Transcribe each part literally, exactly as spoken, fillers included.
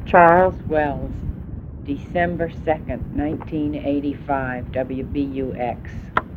Charles Wells, December second, nineteen eighty-five, W B U X.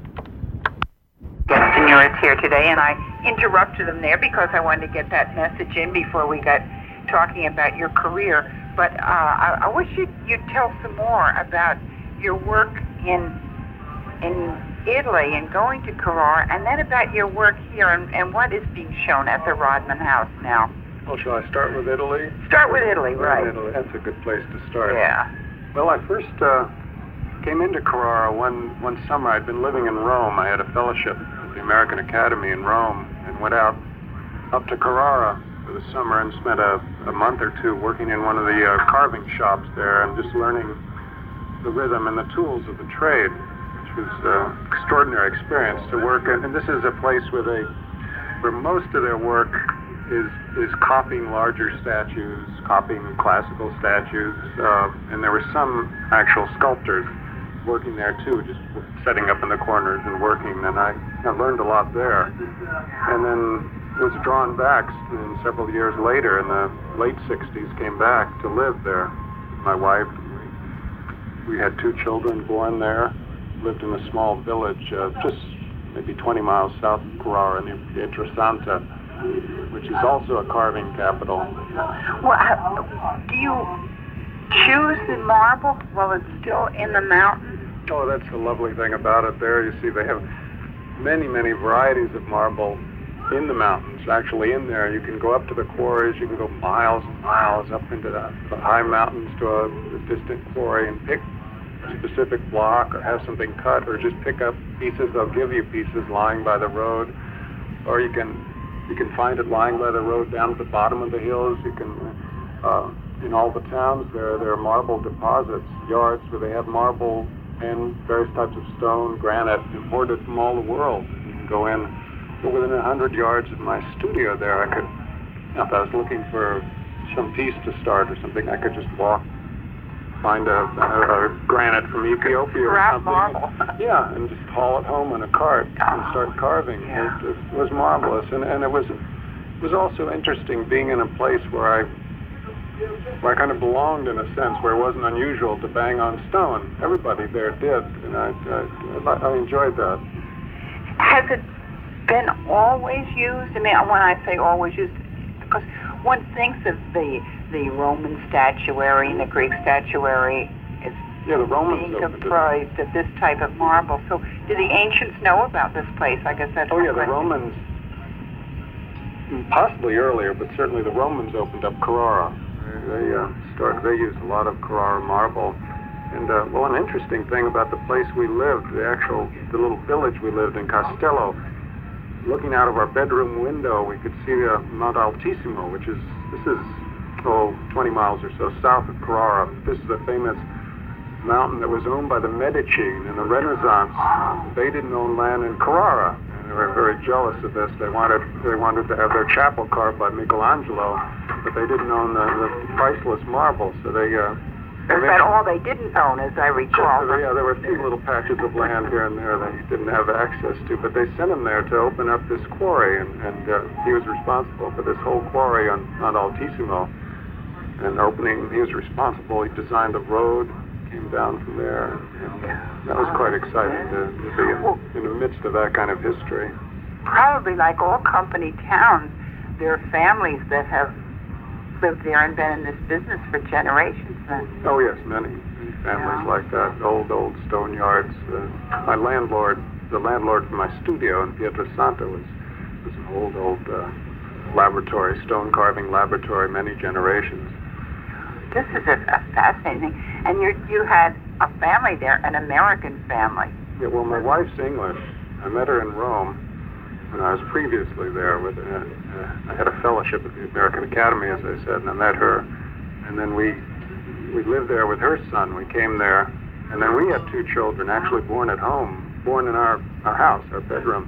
Senior is here today, and I interrupted him there because I wanted to get that message in before we got talking about your career. But uh, I, I wish you'd, you'd tell some more about your work in in Italy and going to Carrara, and then about your work here and, and what is being shown at the Rodman House now. Well, shall I start with Italy? Start with Italy, right. Italy. That's a good place to start. Yeah. Well, I first uh, came into Carrara one, one summer. I'd been living in Rome. I had a fellowship at the American Academy in Rome and went out up to Carrara for the summer and spent a, a month or two working in one of the uh, carving shops there and just learning the rhythm and the tools of the trade, which was an extraordinary experience to work in. And this is a place where they, where most of their work is is copying larger statues, copying classical statues, uh, and there were some actual sculptors working there too, just setting up in the corners and working, and I, I learned a lot there. And then was drawn back and several years later in the late sixties, came back to live there. My wife, we had two children born there, lived in a small village uh, just maybe twenty miles south of Carrara near Pietrasanta, which is also a carving capital. Well, how, do you choose the marble while it's still in the mountain? Oh, that's the lovely thing about it there. You see, they have many, many varieties of marble in the mountains, actually in there. You can go up to the quarries, you can go miles and miles up into the, the high mountains to a, a distant quarry and pick a specific block or have something cut or just pick up pieces. They'll give you pieces lying by the road, or you can You can find it lying by the road down at the bottom of the hills. You can, uh, in all the towns, there there are marble deposits, yards where they have marble and various types of stone, granite, imported from all the world. You can go in, go within a hundred yards of my studio there. I could, if I was looking for some piece to start or something, I could just walk, find a, a, a granite from Ethiopia or Grab something. marble. Yeah, and just haul it home in a cart and start carving. Yeah. It, it was marvelous, and, and it was it was also interesting being in a place where I where I kind of belonged in a sense, where it wasn't unusual to bang on stone. Everybody there did, and I I, I enjoyed that. Has it been always used? I mean, when I say always used, because one thinks of the the Roman statuary and the Greek statuary as Yeah, the Romans being opened it. comprised of this type of marble. So, did the ancients know about this place? I guess that's Oh my yeah, the question. Romans, possibly earlier, but certainly the Romans opened up Carrara. They uh, started. They used a lot of Carrara marble. And uh, well, an interesting thing about the place we lived, the actual, the little village we lived in, Castello. Looking out of our bedroom window, we could see uh, Mount Altissimo, which is this is oh twenty miles or so south of Carrara. This is a famous mountain that was owned by the Medici in the Renaissance. They didn't own land in Carrara, and they were very jealous of this. They wanted they wanted to have their chapel carved by Michelangelo, but they didn't own the, the priceless marble, so they. Uh, Is that all they didn't own, as I recall? Just, yeah, there were a few little patches of land here and there that he didn't have access to, but they sent him there to open up this quarry, and, and uh, he was responsible for this whole quarry on, on Altissimo. And opening, he was responsible. He designed the road, came down from there, and uh, that was quite exciting to, to be in, in the midst of that kind of history. Probably like all company towns, there are families that have lived there and been in this business for generations then. Oh yes, many, many families Yeah. like that. Old, old stone yards. Uh, my landlord, the landlord for my studio in Pietrasanta was, was an old, old uh, laboratory, stone carving laboratory, many generations. This is a, a fascinating, and you you had a family there, an American family. Yeah, well, my wife's English. I met her in Rome when I was previously there. With uh, uh, I had a fellowship at the American Academy, as I said, and I met her. And then we we lived there with her son. We came there, and then we had two children, actually born at home, born in our, our house, our bedroom,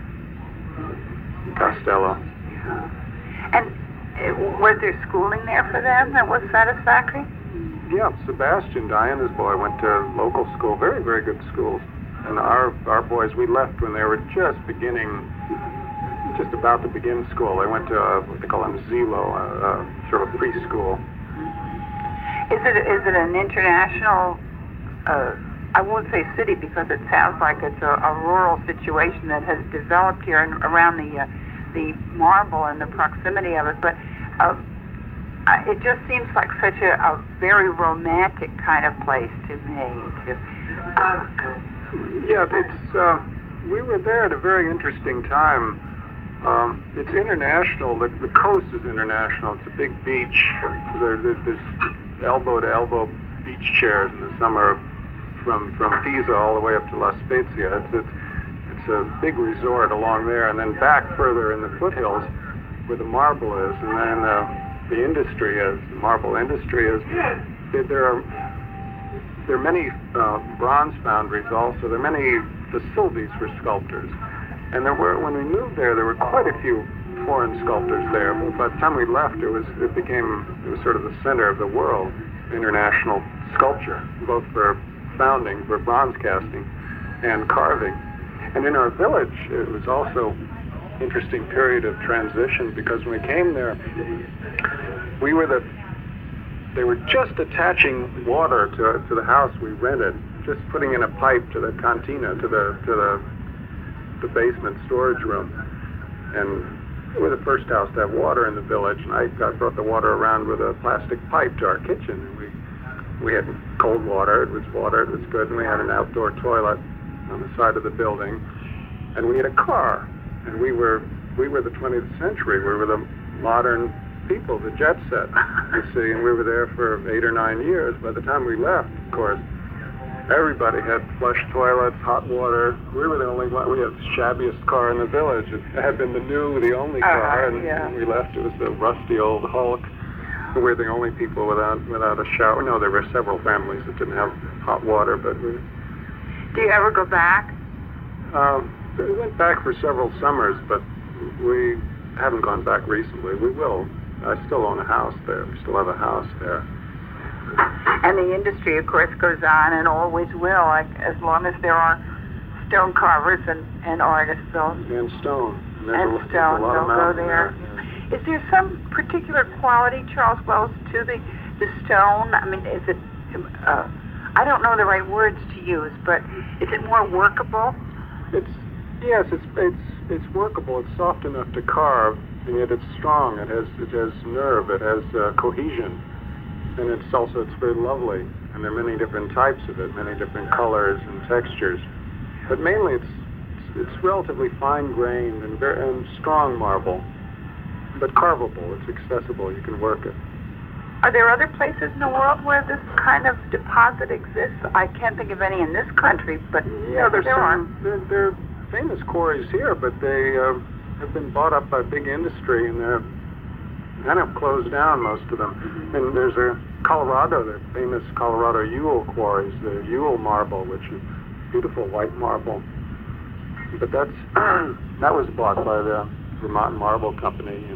in Castello. And uh, was there schooling there for them that was satisfactory? Yeah, Sebastian, Diana's boy, went to local school, very, very good schools. And our our boys, we left when they were just beginning, just about to begin school. They went to uh, what they call an asilo, uh, uh, sort of preschool. Is it is it an international? Uh, I won't say city because it sounds like it's a, a rural situation that has developed here and around the uh, the marble and the proximity of it. But uh, it just seems like such a, a very romantic kind of place to me. To, uh, yeah, it's. Uh, we were there at a very interesting time. Um, it's international. The, the coast is international. It's a big beach. There, there, there's elbow to elbow beach chairs in the summer from from Pisa all the way up to La Spezia. It's, it's it's a big resort along there, and then back further in the foothills where the marble is, and then uh, the industry is. The marble industry is. There, there are there are many uh, bronze foundries also. There are many facilities for sculptors. And there were, when we moved there, there were quite a few foreign sculptors there. But by the time we left, it was, it became, it was sort of the center of the world, international sculpture, both for founding, for bronze casting, and carving. And in our village, it was also an interesting period of transition because when we came there, we were the, they were just attaching water to to the house we rented, just putting in a pipe to the cantina, to the to the the basement storage room, and we were the first house to have water in the village. And I, I brought the water around with a plastic pipe to our kitchen. And we we had cold water. It was water. It was good. And we had an outdoor toilet on the side of the building. And we had a car. And we were we were the twentieth century. We were the modern people, the jet set, you see. And we were there for eight or nine years. By the time we left, of course, everybody had flush toilets, hot water. We were the only one. We had the shabbiest car in the village. It had been the new, the only car, uh, and yeah. when we left, it was the rusty old Hulk. We were the only people without without a shower. No, there were several families that didn't have hot water, but we... Do you ever go back? Um, we went back for several summers, but we haven't gone back recently. We will. I still own a house there. We still have a house there. And the industry, of course, goes on and always will, like, as long as there are stone carvers and, and artists. So, and stone. And, and a, stone, a lot they'll of go there. there. Is there some particular quality, Charles Wells, to the, the stone? I mean, is it, uh, I don't know the right words to use, but is it more workable? It's, yes, it's, it's, it's workable. It's soft enough to carve, and yet it's strong. It has, it has nerve. It has uh, cohesion. And it's also, it's very lovely, and there are many different types of it, many different colors and textures. But mainly it's it's, it's relatively fine-grained and, very, and strong marble, but carvable. It's accessible. You can work it. Are there other places in the world where this kind of deposit exists? I can't think of any in this country, but yeah, there's there some, are. There, there are famous quarries here, but they uh, have been bought up by big industry, and they're kind of closed down, most of them. And there's a Colorado, the famous Colorado Ewell quarries, the Ewell marble, which is beautiful white marble. But that's that was bought by the Vermont Marble Company. And,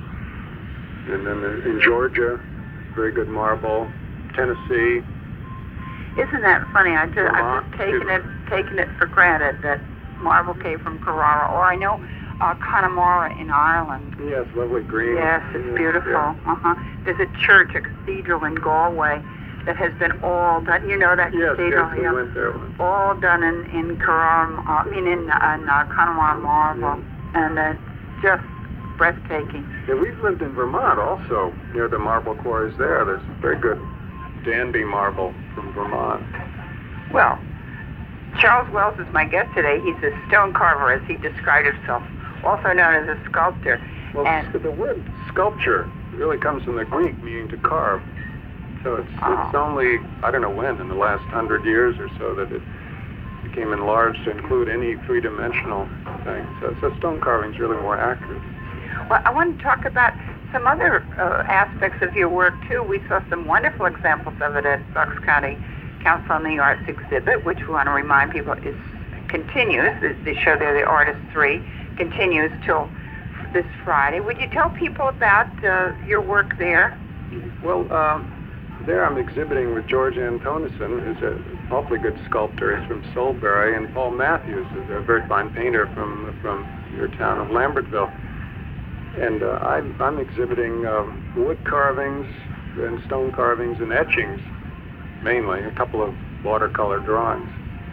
and then there, in Georgia, very good marble. Tennessee. Isn't that funny? I just, Vermont, I've just taken it, taken it for granted that marble came from Carrara, or I know Uh, Connemara in Ireland. Yes, lovely green. Yes, it's yeah, beautiful. Yeah. Uh-huh. There's a church, a cathedral in Galway that has been all done. You know that Yes, cathedral? yes, we yeah. went there once. All done in in Carrara, uh, I mean in, in uh, Connemara marble, Yeah. and uh, just breathtaking. Yeah, we've lived in Vermont also, near the marble quarries there. There's very good Danby marble from Vermont. Well, Charles Wells is my guest today. He's a stone carver, as he described himself, also known as a sculptor. Well, and the word sculpture really comes from the Greek, meaning to carve. So it's, Oh. it's only, I don't know when, in the last hundred years or so, that it became enlarged to include any three-dimensional thing. So, so stone carving is really more accurate. Well, I want to talk about some other uh, aspects of your work, too. We saw some wonderful examples of it at Bucks County Council on the Arts exhibit, which we want to remind people is continues. The, the show there, The Artist three, continues till this Friday. Would you tell people about uh, your work there? Well, um, there I'm exhibiting with George Antonison, who's an awfully good sculptor. He's from Soulbury, and Paul Matthews is a very fine painter from from your town of Lambertville. And uh, I'm, I'm exhibiting um, wood carvings, and stone carvings and etchings, mainly, a couple of watercolor drawings.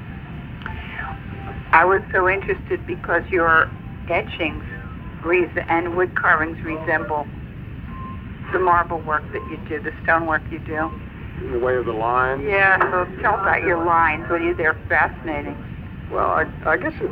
I was so interested because your etchings res- and wood carvings resemble the marble work that you do, the stonework you do. In the way of the lines? Yeah, so tell about your lines. What are you, they're fascinating. Well, I, I guess it,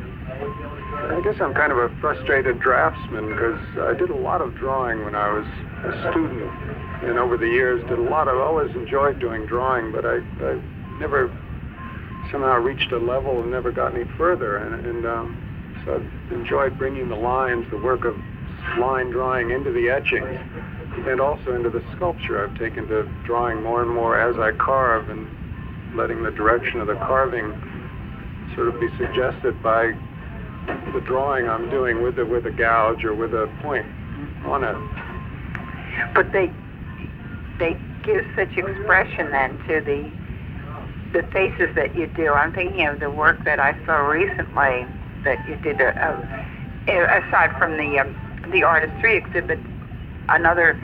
I guess I'm kind of a frustrated draftsman because I did a lot of drawing when I was a student, and over the years did a lot of, always enjoyed doing drawing, but I, I never somehow reached a level and never got any further, and, and um, so I've enjoyed bringing the lines, the work of line drawing into the etching, and also into the sculpture. I've taken to drawing more and more as I carve and letting the direction of the carving sort of be suggested by the drawing I'm doing with a, with a gouge or with a point on it. But they they give such expression then to the the faces that you do. I'm thinking of the work that I saw recently that you did, a, a, aside from the um, the Artist three exhibit. Another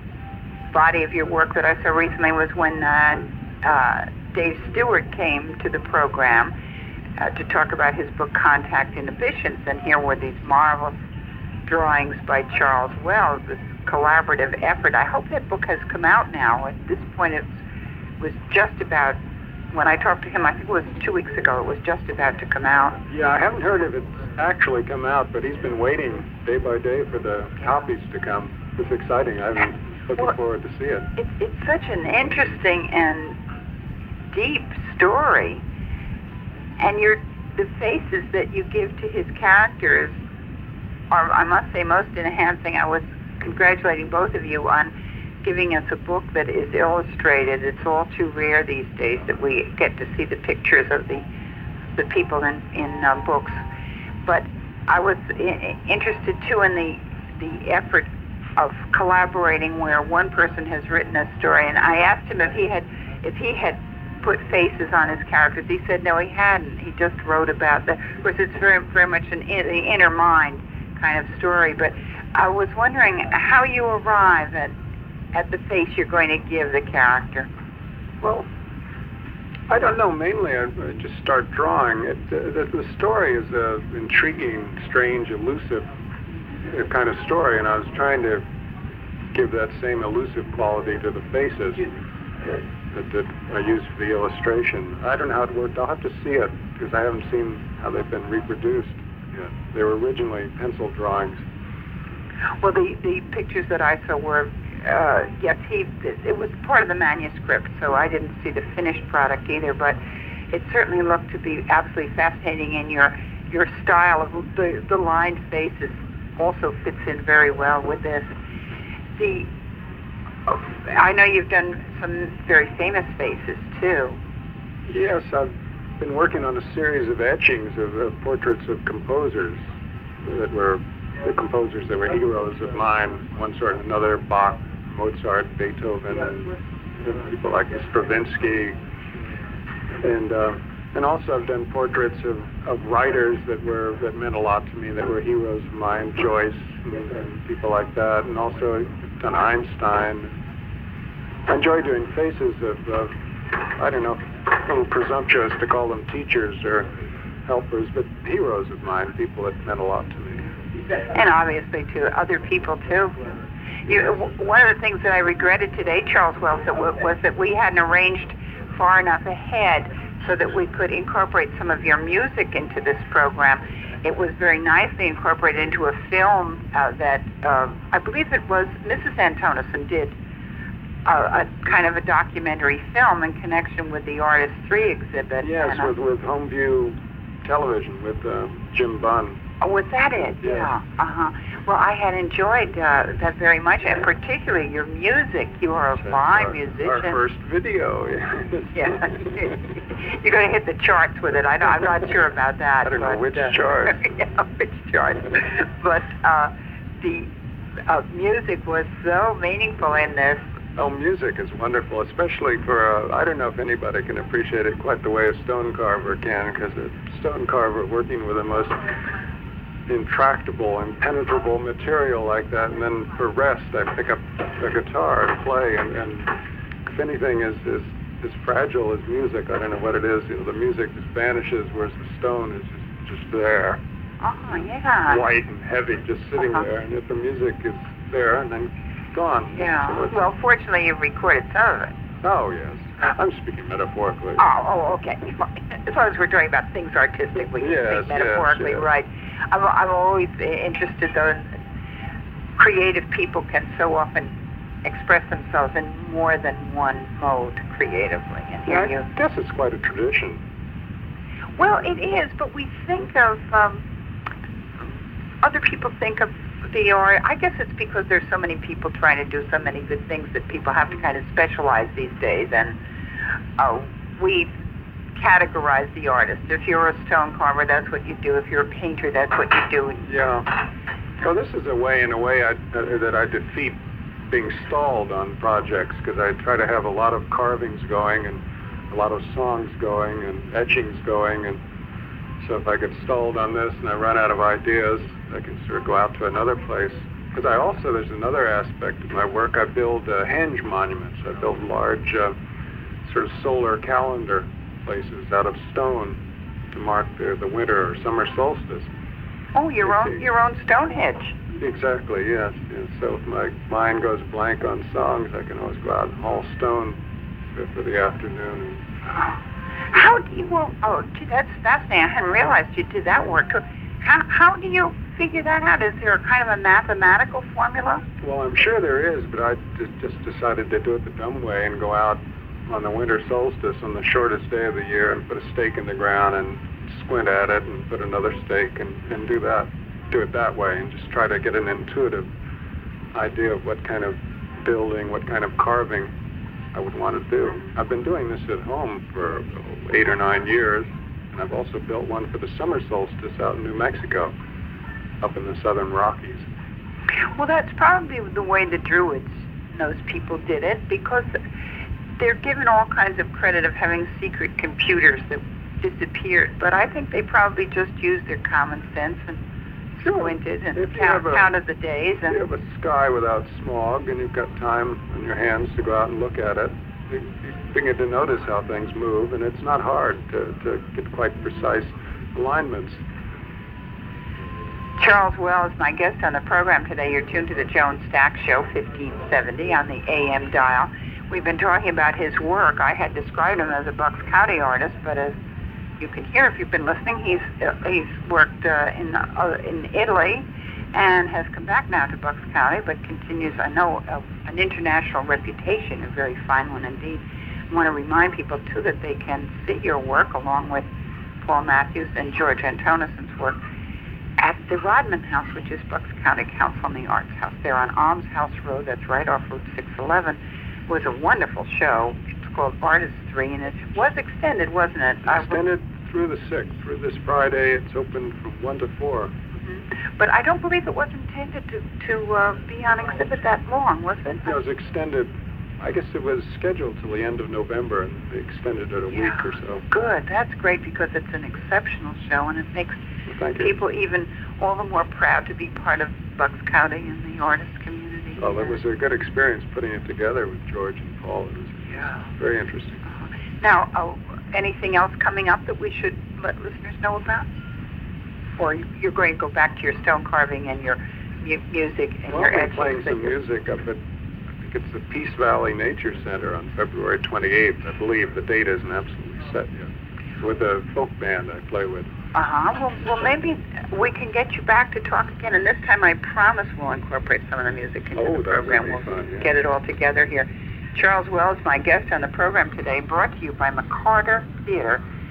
body of your work that I saw recently was when uh, uh, Dave Stewart came to the program uh, to talk about his book Contact Inhibitions, and here were these marvelous drawings by Charles Wells, this collaborative effort. I hope that book has come out now. At this point it was just about, when I talked to him, I think it was two weeks ago, it was just about to come out. Yeah, I haven't heard if it's actually come out, but he's been waiting day by day for the copies to come. It's exciting. I'm looking well, forward to see it. it. It's such an interesting and deep story. And your the faces that you give to his characters are, I must say, most enhancing. I was congratulating both of you on giving us a book that is illustrated. It's all too rare these days that we get to see the pictures of the the people in, in uh, books. But I was I- interested, too, in the the effort of collaborating where one person has written a story, and I asked him if he had if he had put faces on his characters. He said no, he hadn't. He just wrote about the. Of course, it's very very much an in, the inner mind kind of story. But I was wondering how you arrive at at the face you're going to give the character. Well, I don't know. Mainly, I, I just start drawing. It, uh, the, the story is an intriguing, strange, elusive kind of story, and I was trying to give that same elusive quality to the faces that, that I used for the illustration. I don't know how it worked. I'll have to see it because I haven't seen how they've been reproduced yet. They were originally pencil drawings. Well, the, the pictures that I saw were, uh, yes, he it was part of the manuscript, so I didn't see the finished product either, but it certainly looked to be absolutely fascinating, and your your style of the, the lined faces also fits in very well with this. The oh, I know you've done some very famous faces too. Yes, I've been working on a series of etchings of uh, portraits of composers that were the composers that were heroes of mine, one sort or another, Bach, Mozart, Beethoven, and people like Stravinsky, and uh, and also I've done portraits of, of writers that were that meant a lot to me, that were heroes of mine, Joyce and, and people like that, and also done Einstein. I enjoy doing faces of, of I don't know, a little presumptuous to call them teachers or helpers, but heroes of mine, people that meant a lot to me. And obviously to other people too. You, one of the things that I regretted today, Charles Wells, that w- was that we hadn't arranged far enough ahead so that we could incorporate some of your music into this program. It was very nicely incorporated into a film uh, that uh, I believe it was Missus Antonison did uh, a kind of a documentary film in connection with the Artist three exhibit. Yes, and, uh, with, with Homeview Television with uh, Jim Bunn. Oh, was that it? Yeah. Yeah. Uh-huh. Well, I had enjoyed uh, that very much, and particularly your music. You are a That's fine our, musician. Our first video. Yeah. You're going to hit the charts with it. I know, I'm not sure about that. I don't but, know which uh, chart. yeah, which chart. But uh, the uh, music was so meaningful in this. Oh, music is wonderful, especially for, uh, I don't know if anybody can appreciate it quite the way a stone carver can, because a stone carver working with the most intractable, impenetrable material like that, and then for rest, I pick up a guitar and play, and, and if anything is, is as fragile as music, I don't know what it is, you know, the music just vanishes, whereas the stone is just, just there. Oh, yeah. White and heavy, just sitting uh-huh. there, and if the music is there, and then gone. Yeah, so well, fortunately, you've recorded some of it. Oh, yes. I'm speaking metaphorically. Oh, oh, okay. As long as we're talking about things artistic, we can yes, speak metaphorically, yes, yes. right? I'm, I'm always interested, though, in creative people can so often express themselves in more than one mode creatively. And here yeah, you... I guess it's quite a tradition. Well, it is, but we think of, um, other people think of the art, I guess it's because there's so many people trying to do so many good things that people have to kind of specialize these days, and uh, we categorize the artist. If you're a stone carver, that's what you do. If you're a painter, that's what you do. Yeah. So this is a way, in a way, I, uh, that I defeat being stalled on projects, because I try to have a lot of carvings going and a lot of songs going and etchings going, and so if I get stalled on this and I run out of ideas, I can sort of go out to another place. Because I also, there's another aspect of my work. I build uh, henge monuments. I build large uh, sort of solar calendar places out of stone to mark the, the winter or summer solstice. Oh, your You own see. your own Stonehenge. Exactly, yes. yes. So if my mind goes blank on songs, I can always go out and haul stone for, for the afternoon. How do you, well, oh, gee, that's fascinating. I hadn't realized you did that work. How, how do you figure that out? Is there a kind of a mathematical formula? Well, I'm sure there is, but I just, just decided to do it the dumb way and go out on the winter solstice on the shortest day of the year and put a stake in the ground and squint at it and put another stake and, and do that, do it that way, and just try to get an intuitive idea of what kind of building, what kind of carving I would want to do. I've been doing this at home for eight or nine years, and I've also built one for the summer solstice out in New Mexico, up in the southern Rockies. Well, that's probably the way the Druids, those people, did it, because they're given all kinds of credit of having secret computers that disappeared, but I think they probably just used their common sense and Sure. squinted and If you count, have a- counted the days. And You have a sky without smog, and you've got time on your hands to go out and look at it. You, you begin to notice how things move, and it's not hard to, to get quite precise alignments. Charles Wells, my guest on the program today. You're tuned to the Joan Stack Show, fifteen seventy on the A M dial. We've been talking about his work. I had described him as a Bucks County artist, but as you can hear if you've been listening, he's uh, he's worked uh, in uh, in Italy and has come back now to Bucks County, but continues, I know, uh, an international reputation, a very fine one indeed. I want to remind people, too, that they can see your work along with Paul Matthews and George Antonison's work at the Rodman House, which is Bucks County Council on the Arts House. They're on Alms House Road, that's right off Route six eleven. It was a wonderful show. It's called Artist three, and it was extended, wasn't it? Extended through the sixth. Through this Friday, it's open from one to four. Mm-hmm. But I don't believe it was intended to, to uh, be on exhibit that long, was it? It was extended. I guess it was scheduled till the end of November, and they extended it a Yeah. week or so. Good. That's great, because it's an exceptional show, and it makes Well, thank you. people even all the more proud to be part of Bucks County and the artist community. Well, it was a good experience putting it together with George and Paul. It was Yeah. very interesting. Now, uh, anything else coming up that we should let listeners know about? Or you're going to go back to your stone carving and your mu- music and Well, your I've been playing etchings? some music up at, I think it's the Peace Valley Nature Center on February twenty-eighth, I believe. The date isn't absolutely set yet. With a folk band I play with. Uh-huh. Well, well, maybe we can get you back to talk again, and this time I promise we'll incorporate some of the music into Oh, the that would program. be We'll fun, yeah. get it all together here. Charles Wells, my guest on the program today, brought to you by McCarter Theater